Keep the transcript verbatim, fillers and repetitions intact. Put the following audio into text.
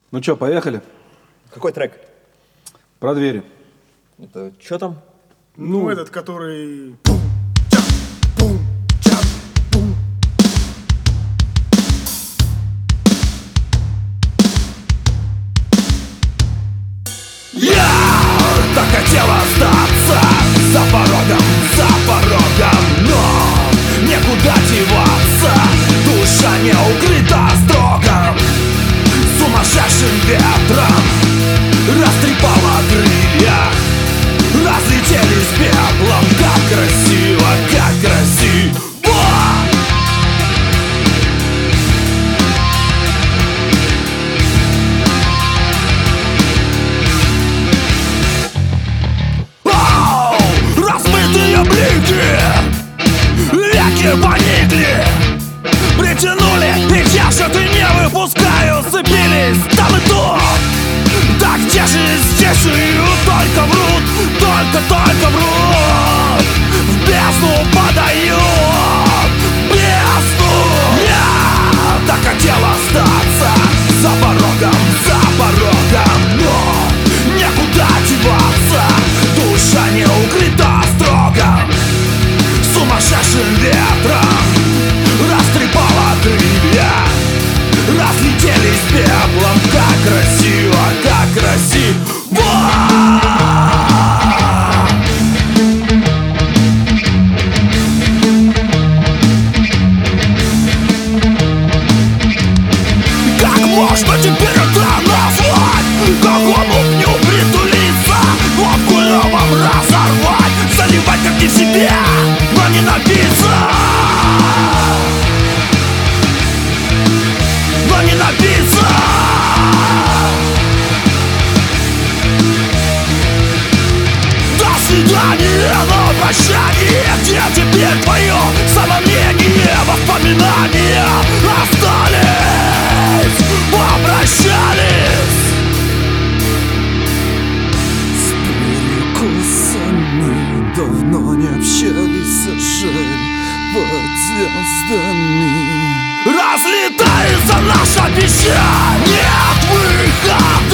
Ну чё, поехали? Какой трек? Про двери. Это что там? Ну, ну, этот, который... Я так хотел остаться за порогом, за порогом, но некуда деваться. Душа не укрыта строгом, сумасшедшим ветром растрепала крылья, разлетелись пеплом. Как красиво, как красиво. Размытые блики, веки поникли, притянули, их чаши не выпускаю, сцепились там и тут. Да где же здесь и только врут, только, только врут, в бездну подают, в бездну. Я так хотел остаться за порогом, за порогом, но некуда деваться. Душа не укрыта строгом, сумасшедшим ветром растрепала крылья, разлетелись пеплом. Как красиво, как красиво. Как можно теперь это назвать? Какому пню притулиться? Водку ломом разорвать, заливать как не в себе, но не напиться, но не напиться. До свидания, но прощание. Где теперь твое самомнение? Воспоминания остались, попрощались с перекусами. Давно не общались, жаль, под звездами. Разлетается наша печаль, нет выхода.